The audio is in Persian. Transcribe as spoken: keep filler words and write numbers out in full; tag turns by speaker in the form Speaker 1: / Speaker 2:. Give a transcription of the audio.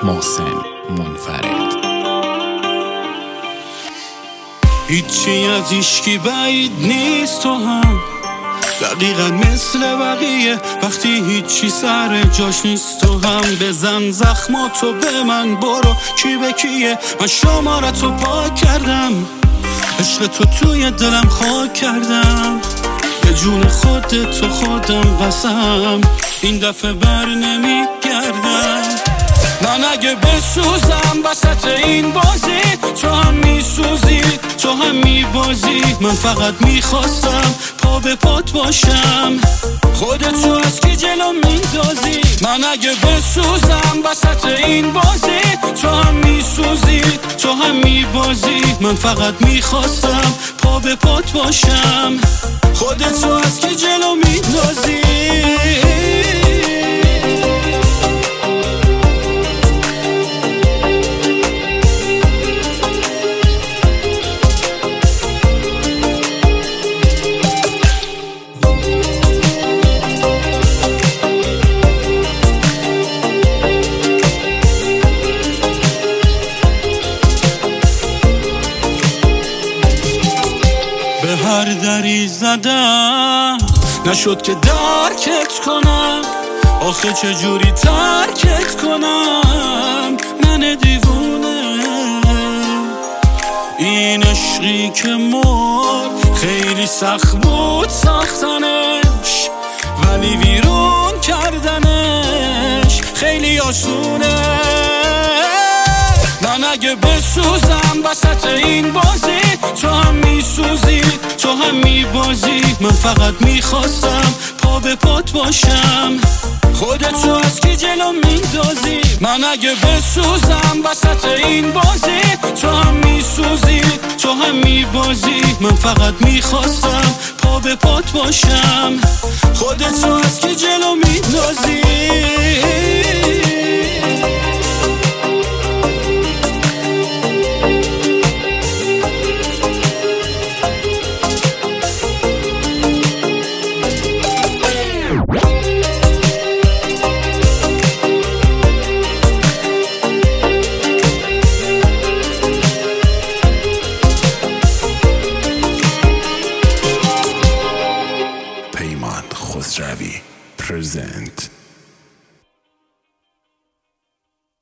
Speaker 1: محسن منفرد.
Speaker 2: هیچی از ایشکی بعید نیست، تو هم دقیقا مثل بقیه. وقتی هیچی سر جاش نیست تو هم بزن زخماتو به من، برو کی به کیه. من شمارتو پاک کردم، عشق تو توی دلم خاک کردم. به جون خودت و خودم قسم، این دفعه بر نمیگردم. من اگه بسوزم وسط این بازی، تو هم میسوزی، تو هم میبازی. من فقط میخواستم پا به پات باشم، خودت تو از کی جلو میندازی. من اگه بسوزم وسط این بازی، تو هم میسوزی، تو هم میبازی. من فقط میخواستم پا به پات باشم، خودت تو از کی جلو میندازی. به هر دری زدم نشد که درکت کنم، آخه چجوری ترکت کنم من دیوونه. این عشقی که مرد خیلی سخت بود ساختنش، ولی ویرون کردنش خیلی آسونه. من اگه بسوزم وسط این بازی، تو هم میسوزی، تو هم میبازی. من فقط میخواستم پا به پات باشم، خودت تو از کی جلو میندازی. من اگه بسوزم وسط این بازی، تو هم میسوزی، تو هم میبازی. من فقط میخواستم پا به پات باشم، خودت تو از کی جلو میندازی.